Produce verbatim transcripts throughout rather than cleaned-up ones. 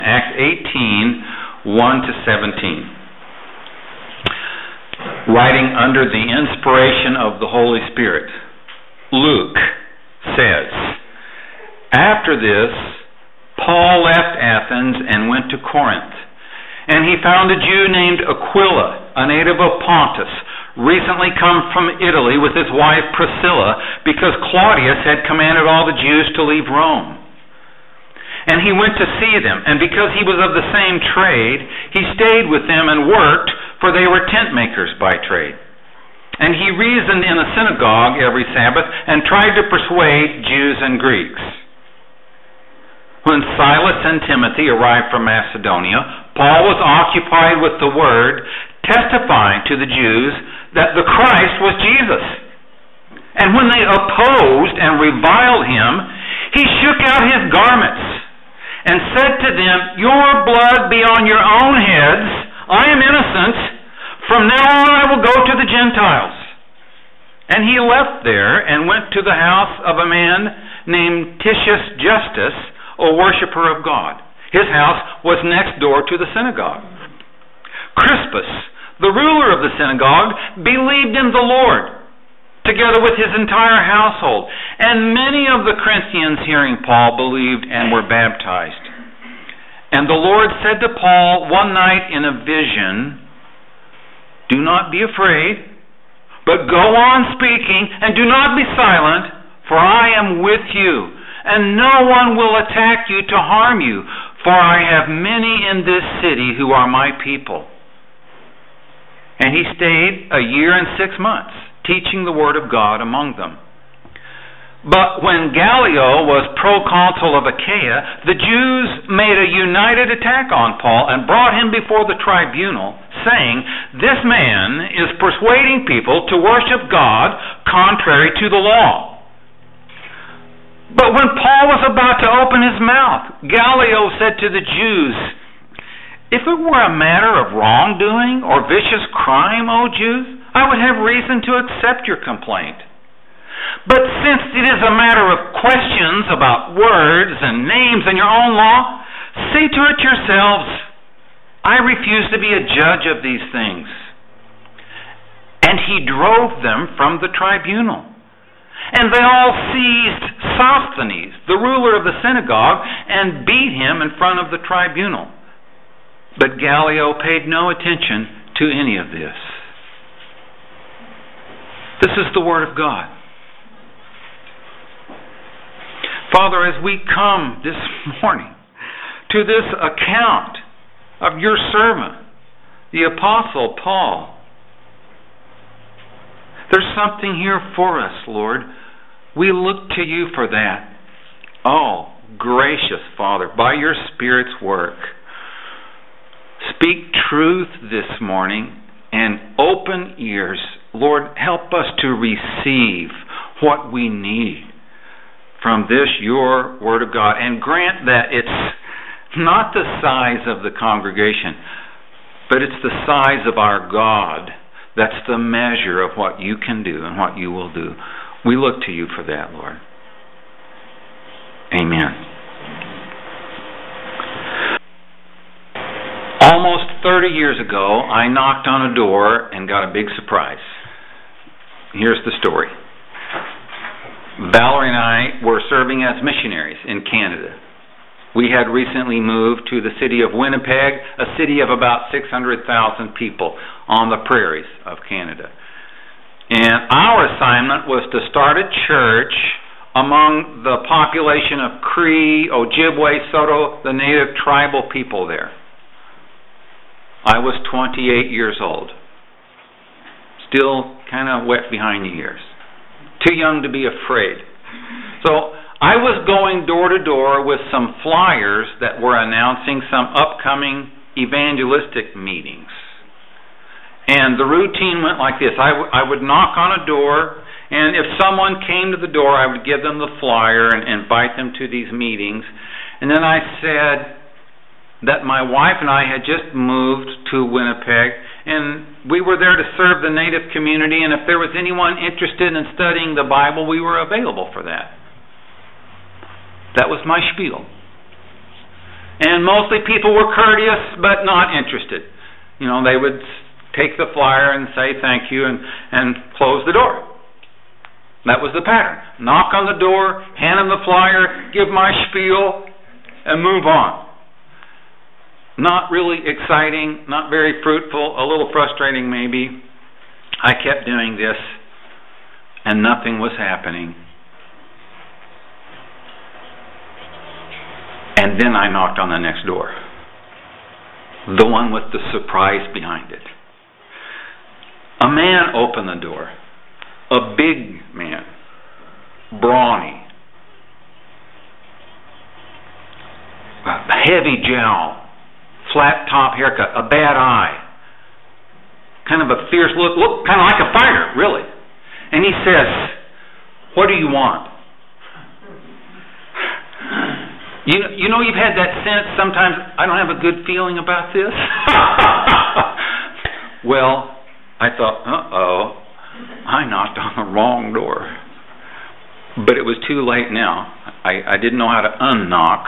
Acts eighteen, one to seventeen. Writing under the inspiration of the Holy Spirit, Luke says, "After this, Paul left Athens and went to Corinth. And he found a Jew named Aquila, a native of Pontus, recently come from Italy with his wife Priscilla, because Claudius had commanded all the Jews to leave Rome. And he went to see them, and because he was of the same trade, he stayed with them and worked, for they were tent makers by trade. And he reasoned in the synagogue every Sabbath and tried to persuade Jews and Greeks. When Silas and Timothy arrived from Macedonia, Paul was occupied with the word, testifying to the Jews that the Christ was Jesus. And when they opposed and reviled him, he shook out his garments and said to them, 'Your blood be on your own heads. I am innocent. From now on I will go to the Gentiles.' And he left there and went to the house of a man named Titius Justus, a worshiper of God. His house was next door to the synagogue. Crispus, the ruler of the synagogue, believed in the Lord, together with his entire household. And many of the Corinthians, hearing Paul, believed and were baptized. And the Lord said to Paul one night in a vision, 'Do not be afraid, but go on speaking, and do not be silent, for I am with you, and no one will attack you to harm you, for I have many in this city who are my people.' And he stayed a year and six months, teaching the word of God among them. But when Gallio was proconsul of Achaia, the Jews made a united attack on Paul and brought him before the tribunal, saying, 'This man is persuading people to worship God contrary to the law.' But when Paul was about to open his mouth, Gallio said to the Jews, 'If it were a matter of wrongdoing or vicious crime, O Jews, I would have reason to accept your complaint. But since it is a matter of questions about words and names in your own law, see to it yourselves. I refuse to be a judge of these things.' And he drove them from the tribunal. And they all seized Sosthenes, the ruler of the synagogue, and beat him in front of the tribunal. But Gallio paid no attention to any of this." This is the word of God. Father, as we come this morning to this account of your servant, the Apostle Paul, there's something here for us, Lord. We look to you for that. Oh, gracious Father, by your Spirit's work, speak truth this morning and open ears. Lord, help us to receive what we need from this, your Word of God, and grant that it's not the size of the congregation, but it's the size of our God. That's the measure of what you can do and what you will do. We look to you for that, Lord. Amen. Almost thirty years ago, I knocked on a door and got a big surprise. Here's the story. Valerie and I were serving as missionaries in Canada. We had recently moved to the city of Winnipeg, a city of about six hundred thousand people on the prairies of Canada. And our assignment was to start a church among the population of Cree, Ojibwe, Saulteaux, the native tribal people there. I was twenty-eight years old. Still kind of wet behind the ears. Too young to be afraid. So I was going door to door with some flyers that were announcing some upcoming evangelistic meetings. And the routine went like this. I, w- I would knock on a door, and if someone came to the door, I would give them the flyer and invite them to these meetings. And then I said that my wife and I had just moved to Winnipeg, and we were there to serve the native community, and if there was anyone interested in studying the Bible, we were available for that. That was my spiel. And mostly people were courteous but not interested. You know, they would take the flyer and say thank you and, and close the door. That was the pattern. Knock on the door, hand them the flyer, give my spiel, and move on. Not really exciting, not very fruitful, a little frustrating maybe. I kept doing this, and nothing was happening. And then I knocked on the next door. The one with the surprise behind it. A man opened the door. A big man. Brawny. A heavy jowl. Flat top haircut. A bad eye. Kind of a fierce look. Look kind of like a fighter, really. And he says, "What do you want?" You know, you know, you've had that sense sometimes, I don't have a good feeling about this. Well, I thought, uh-oh, I knocked on the wrong door. But it was too late now. I, I didn't know how to unknock.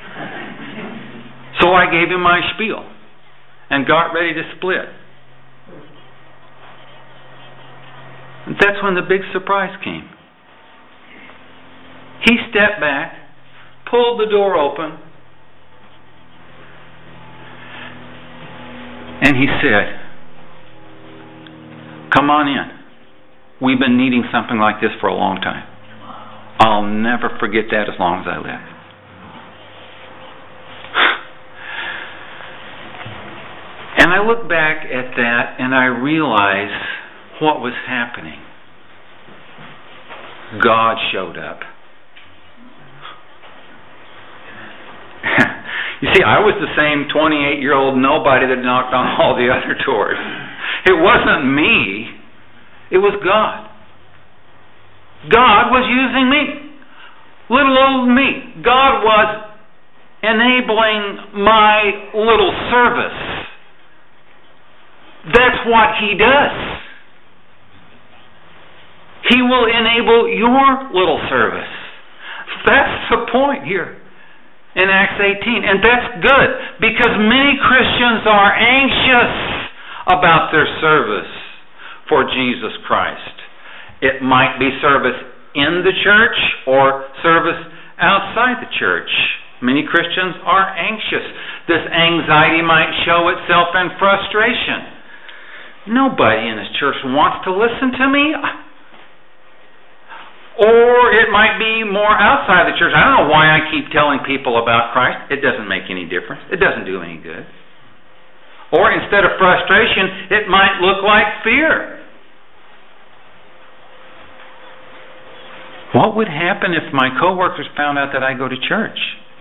So I gave him my spiel and got ready to split. And that's when the big surprise came. He stepped back, pulled the door open, and he said, "Come on in. We've been needing something like this for a long time." I'll never forget that as long as I live. And I look back at that and I realize what was happening. God showed up. You see, I was the same twenty-eight-year-old nobody that knocked on all the other doors. It wasn't me. It was God. God was using me. Little old me. God was enabling my little service. That's what He does. He will enable your little service. That's the point here in Acts eighteen. And that's good, because many Christians are anxious about their service for Jesus Christ. It might be service in the church or service outside the church. Many Christians are anxious. This anxiety might show itself in frustration. Nobody in this church wants to listen to me. Or it might be more outside the church. I don't know why I keep telling people about Christ. It doesn't make any difference. It doesn't do any good. Or instead of frustration, it might look like fear. What would happen if my coworkers found out that I go to church?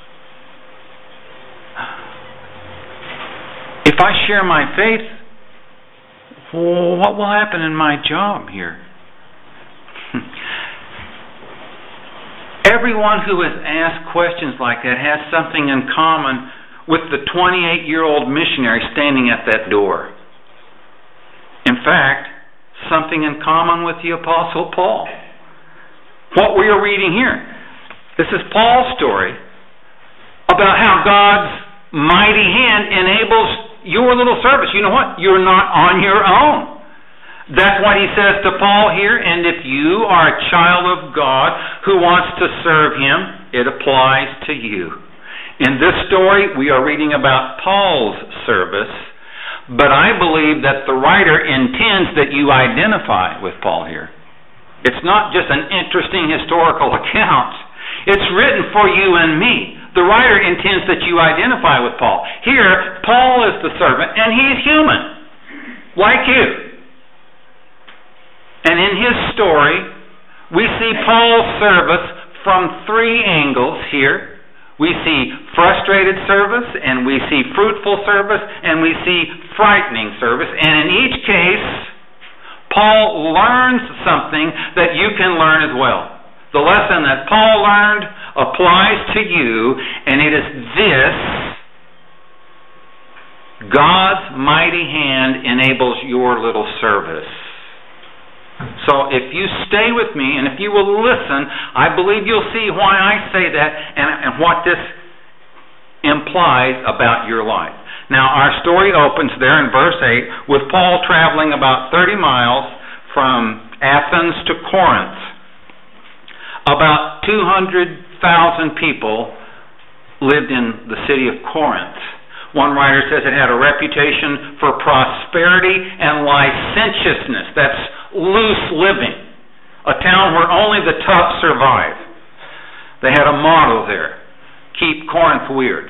If I share my faith, what will happen in my job here? Everyone who has asked questions like that has something in common with the twenty-eight-year-old missionary standing at that door. In fact, something in common with the Apostle Paul. What we are reading here, this is Paul's story about how God's mighty hand enables your little service. You know what? You're not on your own. That's what he says to Paul here. And if you are a child of God who wants to serve Him, it applies to you. In this story, we are reading about Paul's service, but I believe that the writer intends that you identify with Paul here. It's not just an interesting historical account. It's written for you and me. The writer intends that you identify with Paul. Here, Paul is the servant, and he's human, like you. And in his story, we see Paul's service from three angles here. We see frustrated service, and we see fruitful service, and we see frightening service. And in each case, Paul learns something that you can learn as well. The lesson that Paul learned applies to you, and it is this: God's mighty hand enables your little service. So if you stay with me, and if you will listen, I believe you'll see why I say that, and, and what this implies about your life. Now, our story opens there in verse eight with Paul traveling about thirty miles from Athens to Corinth. About two hundred thousand people lived in the city of Corinth. One writer says it had a reputation for prosperity and licentiousness. That's loose living. A town where only the tough survive. They had a motto there: keep Corinth weird.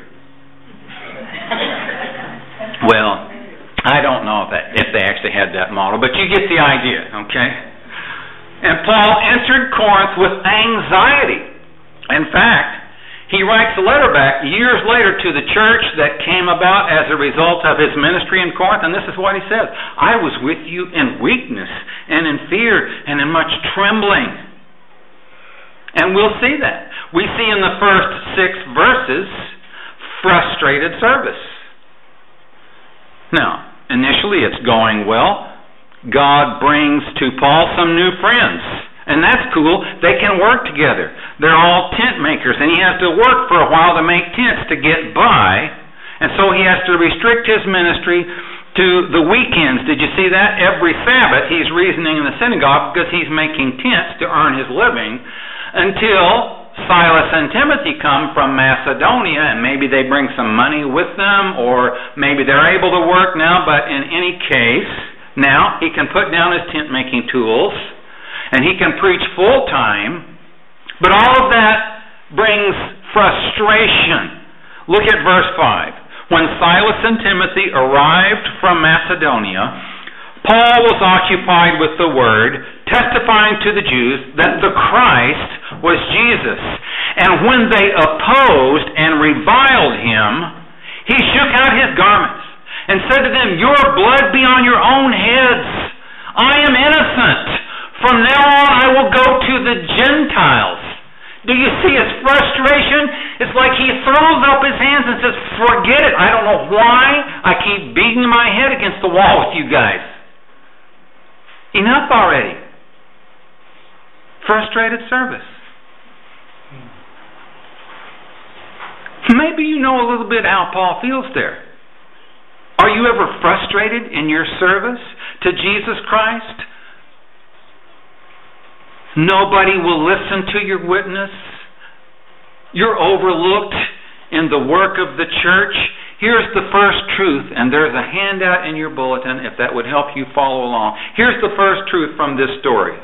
Well, I don't know if, that, if they actually had that motto, but you get the idea, okay? And Paul entered Corinth with anxiety. In fact, he writes a letter back years later to the church that came about as a result of his ministry in Corinth, and this is what he says: I was with you in weakness and in fear and in much trembling. And we'll see that. We see in the first six verses frustrated service. Now, initially it's going well. God brings to Paul some new friends. And that's cool. They can work together. They're all tent makers, and he has to work for a while to make tents to get by. And so he has to restrict his ministry to the weekends. Did you see that? Every Sabbath he's reasoning in the synagogue because he's making tents to earn his living, until Silas and Timothy come from Macedonia, and maybe they bring some money with them, or maybe they're able to work now. But in any case, now he can put down his tent making tools, and he can preach full time. But all of that brings frustration. Look at verse five. When Silas and Timothy arrived from Macedonia, Paul was occupied with the word, testifying to the Jews that the Christ was Jesus. And when they opposed and reviled him, he shook out his garments and said to them, "Your blood be on your own heads. I am innocent. From now on I will go to the Gentiles." Do you see his frustration? It's like he throws up his hands and says, "Forget it. I don't know why I keep beating my head against the wall with you guys. Enough already." Frustrated service. Maybe you know a little bit how Paul feels there. Are you ever frustrated in your service to Jesus Christ? Nobody will listen to your witness. You're overlooked in the work of the church. Here's the first truth, and there's a handout in your bulletin if that would help you follow along. Here's the first truth from this story.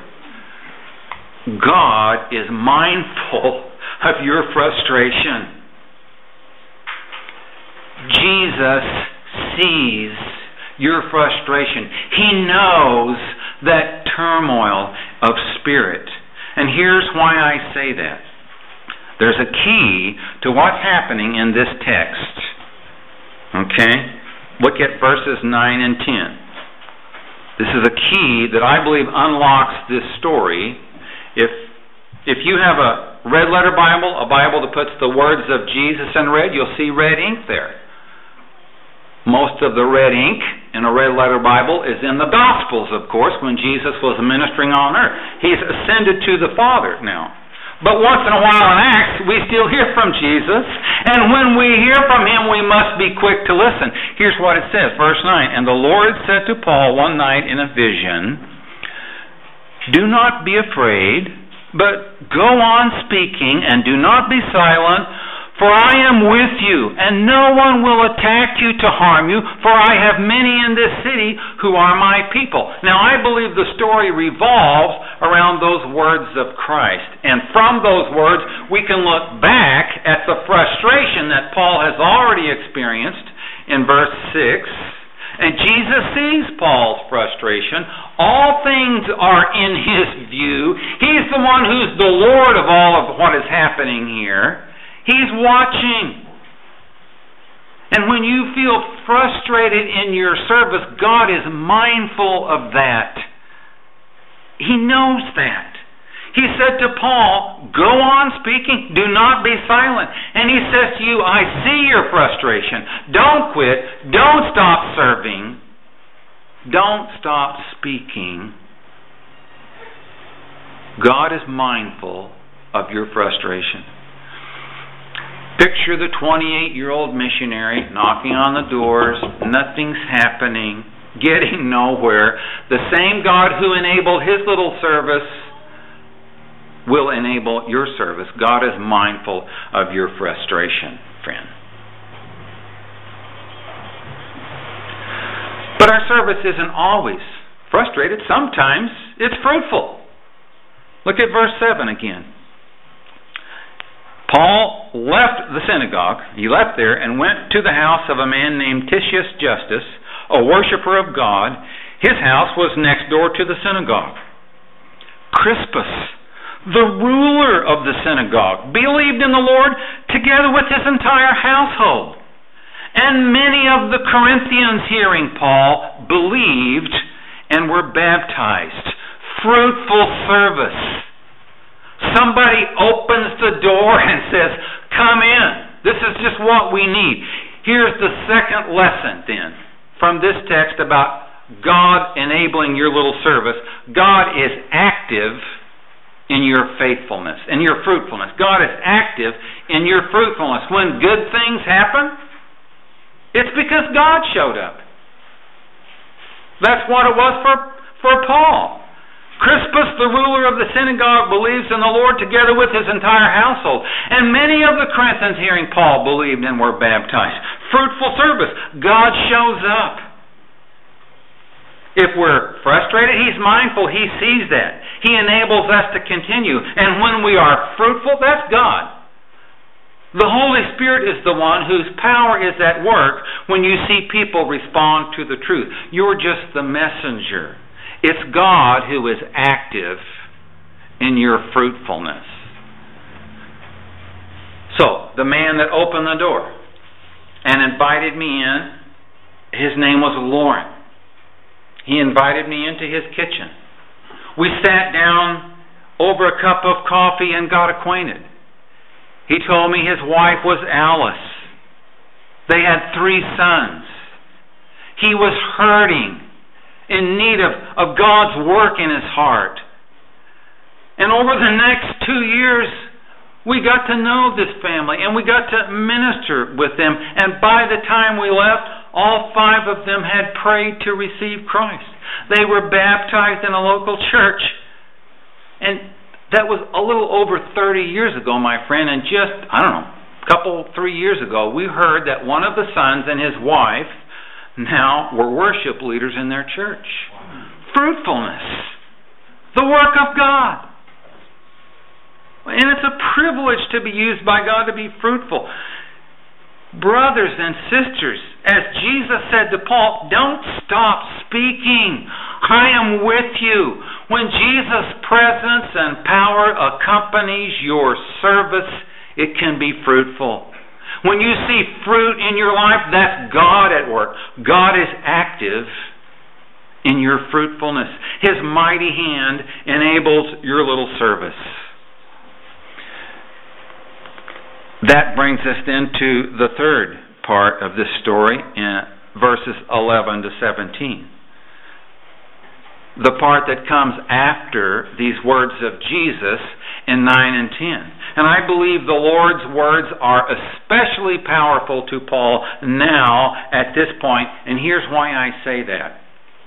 God is mindful of your frustration. Jesus sees your frustration. He knows that turmoil of spirit. And here's why I say that. There's a key to what's happening in this text. Okay? Look at verses nine and ten. This is a key that I believe unlocks this story. If if you have a red letter Bible, a Bible that puts the words of Jesus in red, you'll see red ink there. Most of the red ink in a red letter Bible is in the Gospels, of course, when Jesus was ministering on earth. He's ascended to the Father now. But once in a while in Acts, we still hear from Jesus. And when we hear from him, we must be quick to listen. Here's what it says, verse nine. "And the Lord said to Paul one night in a vision, 'Do not be afraid, but go on speaking, and do not be silent, for I am with you, and no one will attack you to harm you, for I have many in this city who are my people.'" Now, I believe the story revolves around those words of Christ. And from those words, we can look back at the frustration that Paul has already experienced in verse six. And Jesus sees Paul's frustration. All things are in his view. He's the one who's the Lord of all of what is happening here. He's watching. And when you feel frustrated in your service, God is mindful of that. He knows that. He said to Paul, "Go on speaking, do not be silent." And he says to you, "I see your frustration. Don't quit. Don't stop serving. Don't stop speaking." God is mindful of your frustration. Picture the twenty-eight-year-old missionary knocking on the doors, nothing's happening, getting nowhere. The same God who enabled his little service will enable your service. God is mindful of your frustration, friend. But our service isn't always frustrated. Sometimes it's fruitful. Look at verse seven again. Paul left the synagogue, he left there, and went to the house of a man named Titius Justus, a worshiper of God. His house was next door to the synagogue. Crispus, the ruler of the synagogue, believed in the Lord together with his entire household. And many of the Corinthians, hearing Paul, believed and were baptized. Fruitful service. Somebody opens the door and says, come in. This is just what we need. Here's the second lesson then from this text about God enabling your little service. God is active in your faithfulness, in your fruitfulness. God is active in your fruitfulness. When good things happen, it's because God showed up. That's what it was for, for Paul. Crispus, the ruler of the synagogue, believes in the Lord together with his entire household. And many of the Corinthians, hearing Paul, believed and were baptized. Fruitful service. God shows up. If we're frustrated, he's mindful. He sees that. He enables us to continue. And when we are fruitful, that's God. The Holy Spirit is the one whose power is at work when you see people respond to the truth. You're just the messenger. It's God who is active in your fruitfulness. So, the man that opened the door and invited me in, his name was Lauren. He invited me into his kitchen. We sat down over a cup of coffee and got acquainted. He told me his wife was Alice. They had three sons. He was hurting, in need of, of God's work in his heart. And over the next two years, we got to know this family, and we got to minister with them. And by the time we left, all five of them had prayed to receive Christ. They were baptized in a local church. And that was a little over thirty years ago, my friend. And just, I don't know, a couple, three years ago, we heard that one of the sons and his wife now were worship leaders in their church. Fruitfulness. The work of God. And it's a privilege to be used by God to be fruitful. Brothers and sisters, as Jesus said to Paul, don't stop speaking. I am with you. When Jesus' presence and power accompanies your service, it can be fruitful. When you see fruit in your life, that's God at work. God is active in your fruitfulness. His mighty hand enables your little service. That brings us into the third part of this story in verses eleven to seventeen. The part that comes after these words of Jesus in nine and ten. And I believe the Lord's words are especially powerful to Paul now at this point, and here's why I say that.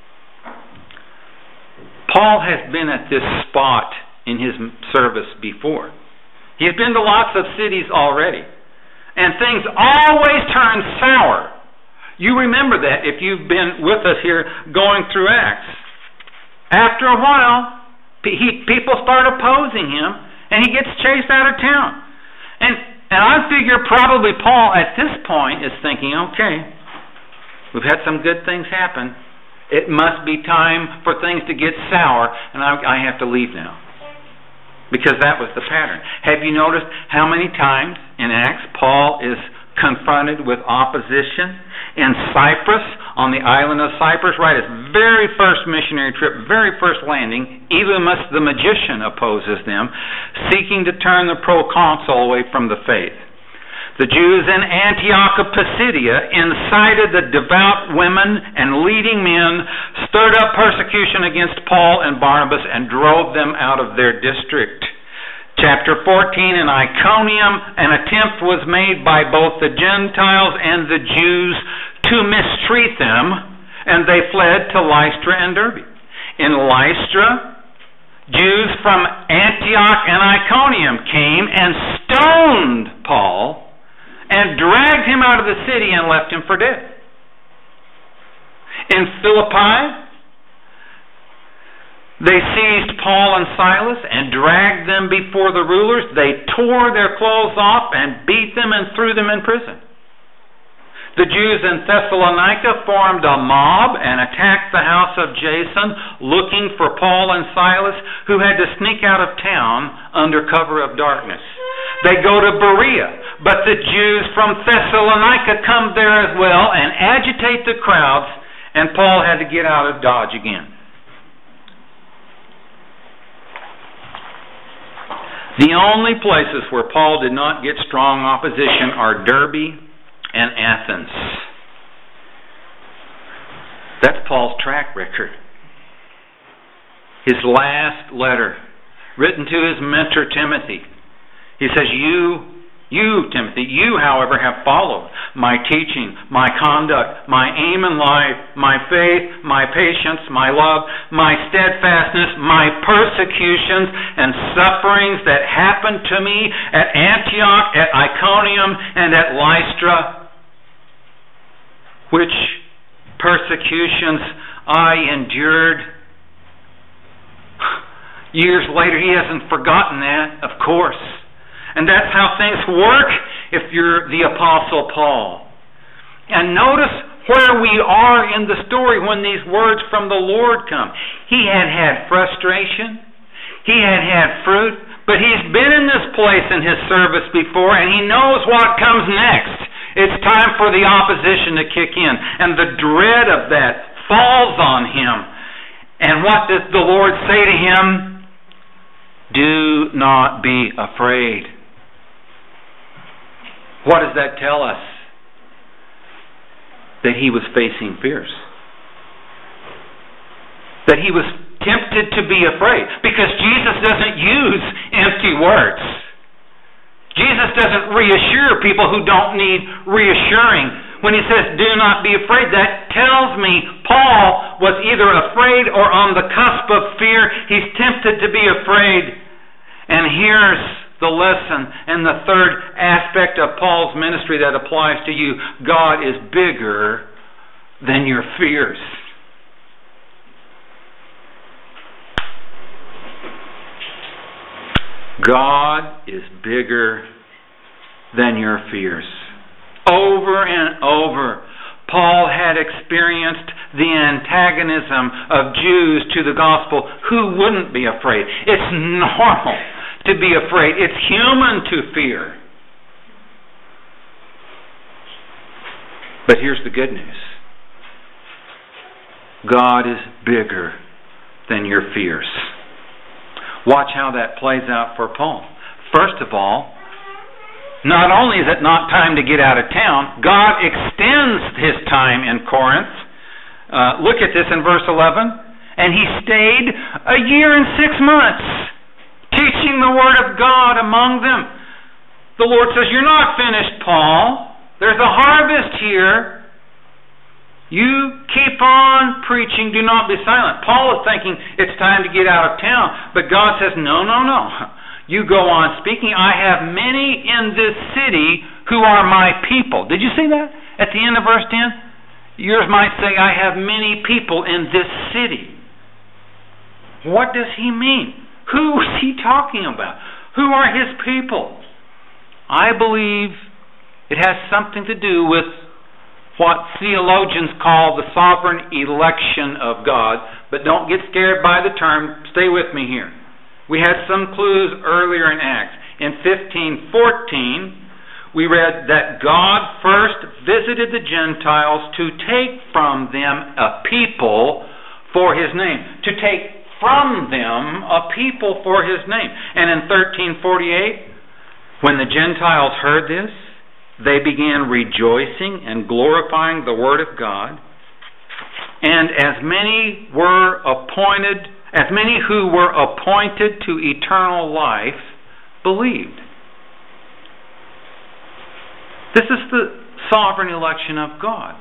Paul has been at this spot in his service before. He's been to lots of cities already, and things always turn sour. You remember that if you've been with us here going through Acts. After a while, he, people start opposing him, and he gets chased out of town. And, and I figure probably Paul at this point is thinking, okay, we've had some good things happen. It must be time for things to get sour, and I, I have to leave now. Because that was the pattern. Have you noticed how many times in Acts Paul is confronted with opposition? In Cyprus, on the island of Cyprus, right, his very first missionary trip, very first landing, Elymas the magician opposes them, seeking to turn the proconsul away from the faith. The Jews in Antioch of Pisidia incited the devout women and leading men, stirred up persecution against Paul and Barnabas, and drove them out of their district. Chapter fourteen, in Iconium, an attempt was made by both the Gentiles and the Jews to mistreat them, and they fled to Lystra and Derbe. In Lystra, Jews from Antioch and Iconium came and stoned Paul and dragged him out of the city and left him for dead. In Philippi, they seized Paul and Silas and dragged them before the rulers. They tore their clothes off and beat them and threw them in prison. The Jews in Thessalonica formed a mob and attacked the house of Jason, looking for Paul and Silas, who had to sneak out of town under cover of darkness. They go to Berea, but the Jews from Thessalonica come there as well and agitate the crowds, and Paul had to get out of Dodge again. The only places where Paul did not get strong opposition are Derbe and Athens. That's Paul's track record. His last letter, written to his mentor Timothy, he says, You, you, Timothy, you, however, have followed my teaching, my conduct, my aim in life, my faith, my patience, my love, my steadfastness, my persecutions and sufferings that happened to me at Antioch, at Iconium, and at Lystra, which persecutions I endured. Years later, he hasn't forgotten that, of course. And that's how things work if you're the Apostle Paul. And notice where we are in the story when these words from the Lord come. He had had frustration. He had had fruit. But he's been in this place in his service before, and he knows what comes next. It's time for the opposition to kick in. And the dread of that falls on him. And what does the Lord say to him? Do not be afraid. What does that tell us? That he was facing fears. That he was tempted to be afraid. Because Jesus doesn't use empty words. Jesus doesn't reassure people who don't need reassuring. When he says, do not be afraid, that tells me Paul was either afraid or on the cusp of fear. He's tempted to be afraid. And here's the lesson and the third aspect of Paul's ministry that applies to you. God is bigger than your fears. God is bigger than your fears. Over and over, Paul had experienced the antagonism of Jews to the gospel. Who wouldn't be afraid? It's normal to be afraid. It's human to fear. But here's the good news. God is bigger than your fears. Watch how that plays out for Paul. First of all, not only is it not time to get out of town, God extends his time in Corinth. Uh, look at this in verse eleven. And he stayed a year and six months, teaching the word of God among them. The Lord says, you're not finished, Paul. There's a harvest here. You keep on preaching. Do not be silent. Paul is thinking it's time to get out of town. But God says, no, no, no. You go on speaking. I have many in this city who are my people. Did you see that at the end of verse ten? Yours might say, I have many people in this city. What does he mean? Who is he talking about? Who are his people? I believe it has something to do with what theologians call the sovereign election of God. But don't get scared by the term. Stay with me here. We had some clues earlier in Acts. In fifteen fourteen, we read that God first visited the Gentiles to take from them a people for his name. To take from them a people for his name. And in thirteen forty-eight, when the Gentiles heard this, they began rejoicing and glorifying the word of God. And as many were appointed, as many who were appointed to eternal life believed. This is the sovereign election of God.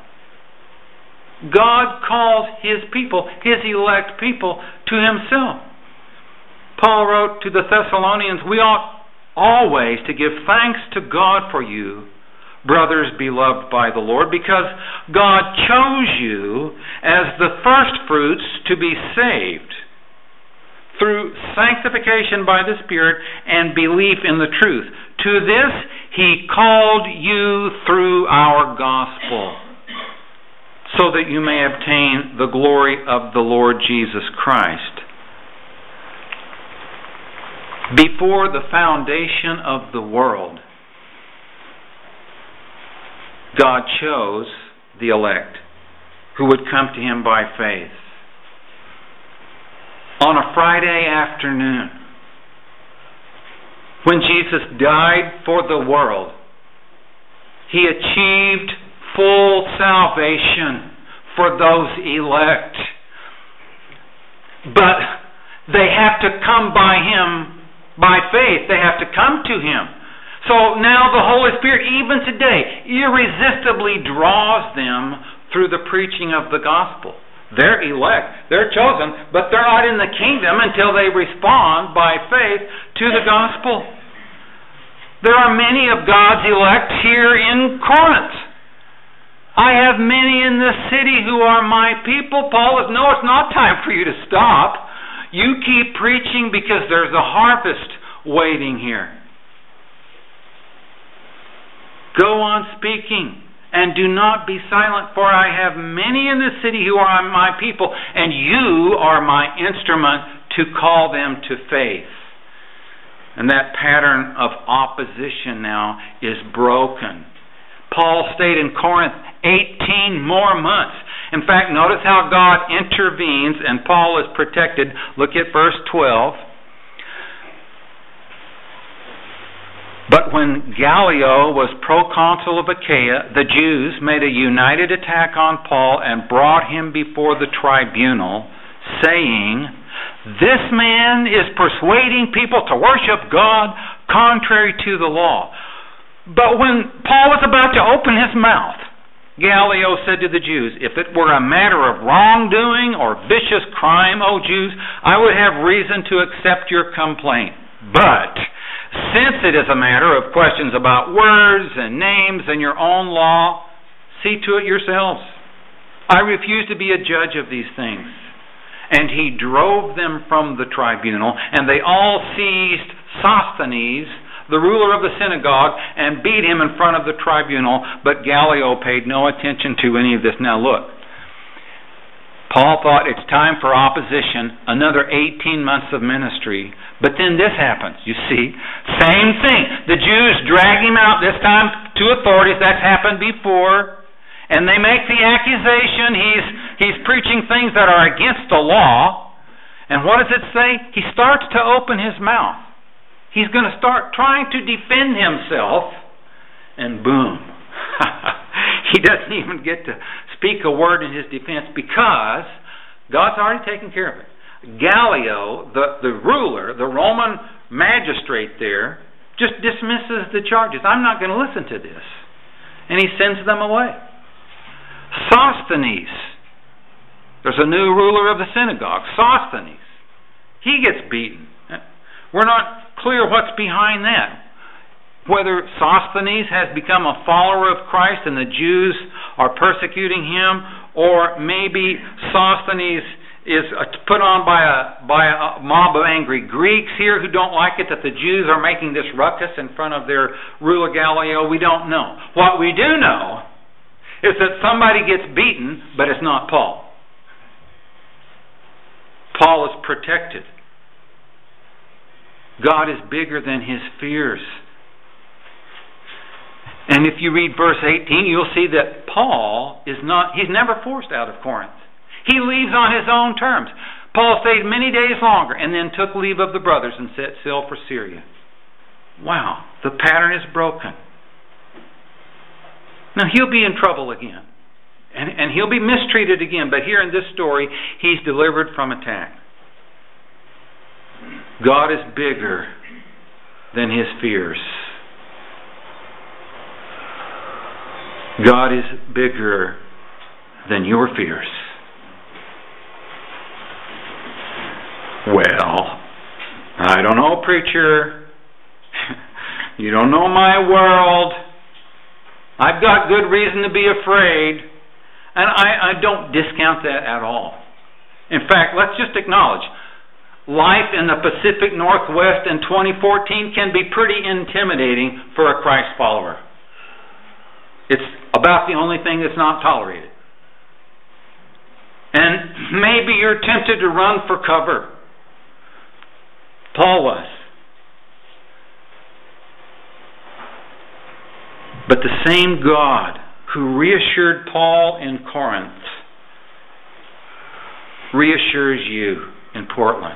God calls His people, His elect people, to Himself. Paul wrote to the Thessalonians, "We ought always to give thanks to God for you, brothers beloved by the Lord, because God chose you as the first fruits to be saved through sanctification by the Spirit and belief in the truth. To this He called you through our gospel, so that you may obtain the glory of the Lord Jesus Christ." Before the foundation of the world, God chose the elect who would come to Him by faith. On a Friday afternoon, when Jesus died for the world, He achieved full salvation for those elect. But they have to come by Him by faith. They have to come to Him. So now the Holy Spirit, even today, irresistibly draws them through the preaching of the gospel. They're elect, they're chosen, but they're not in the kingdom until they respond by faith to the gospel. There are many of God's elect here in Corinth. I have many in this city who are my people. Paul says, no, it's not time for you to stop. You keep preaching because there's a harvest waiting here. Go on speaking, and do not be silent, for I have many in this city who are my people, and you are my instrument to call them to faith. And that pattern of opposition now is broken. Paul stayed in Corinth eighteen more months. In fact, notice how God intervenes and Paul is protected. Look at verse twelve. But when Gallio was proconsul of Achaia, the Jews made a united attack on Paul and brought him before the tribunal, saying, "This man is persuading people to worship God contrary to the law." But when Paul was about to open his mouth, Gallio said to the Jews, "If it were a matter of wrongdoing or vicious crime, O Jews, I would have reason to accept your complaint. But since it is a matter of questions about words and names and your own law, see to it yourselves. I refuse to be a judge of these things." And he drove them from the tribunal, and they all seized Sosthenes, the ruler of the synagogue, and beat him in front of the tribunal. But Gallio paid no attention to any of this. Now look, Paul thought it's time for opposition, another eighteen months of ministry. But then this happens, you see. Same thing. The Jews drag him out, this time to authorities. That's happened before. And they make the accusation he's, he's preaching things that are against the law. And what does it say? He starts to open his mouth. He's going to start trying to defend himself. And boom. He doesn't even get to speak a word in his defense because God's already taken care of it. Gallio, the, the ruler, the Roman magistrate there, just dismisses the charges. I'm not going to listen to this. And he sends them away. Sosthenes, there's a new ruler of the synagogue, Sosthenes. He gets beaten. We're not clear what's behind that. Whether Sosthenes has become a follower of Christ and the Jews are persecuting him, or maybe Sosthenes is put on by a by a mob of angry Greeks here who don't like it that the Jews are making this ruckus in front of their ruler Gallio. We don't know. What we do know is that somebody gets beaten, but it's not Paul. Paul is protected. God is bigger than his fears. And if you read verse eighteen, you'll see that Paul is not, he's never forced out of Corinth. He leaves on his own terms. Paul stayed many days longer and then took leave of the brothers and set sail for Syria. Wow, the pattern is broken. Now he'll be in trouble again. And, and he'll be mistreated again. But here in this story, he's delivered from attack. God is bigger than his fears. God is bigger than your fears. Well, I don't know, preacher. You don't know my world. I've got good reason to be afraid. And I, I don't discount that at all. In fact, let's just acknowledge, life in the Pacific Northwest in twenty fourteen can be pretty intimidating for a Christ follower. It's about the only thing that's not tolerated. And maybe you're tempted to run for cover. Paul was. But the same God who reassured Paul in Corinth reassures you in Portland.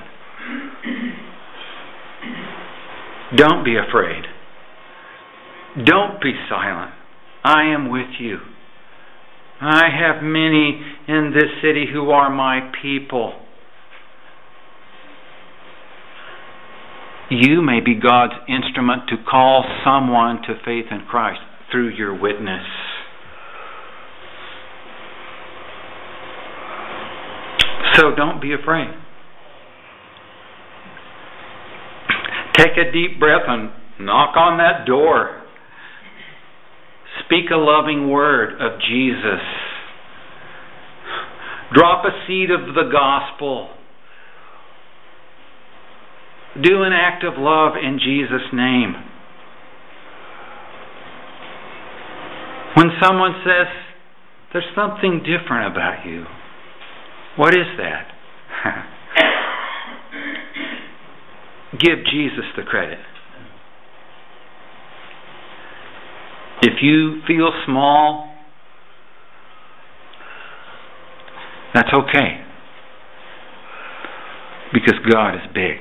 Don't be afraid. Don't be silent. I am with you. I have many in this city who are my people. You may be God's instrument to call someone to faith in Christ through your witness. So don't be afraid. Take a deep breath and knock on that door. Speak a loving word of Jesus. Drop a seed of the gospel. Do an act of love in Jesus' name. When someone says, there's something different about you, what is that? Give Jesus the credit. If you feel small, that's okay. Because God is big.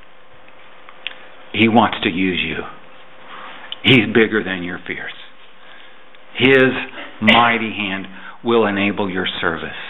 He wants to use you. He's bigger than your fears. His mighty hand will enable your service.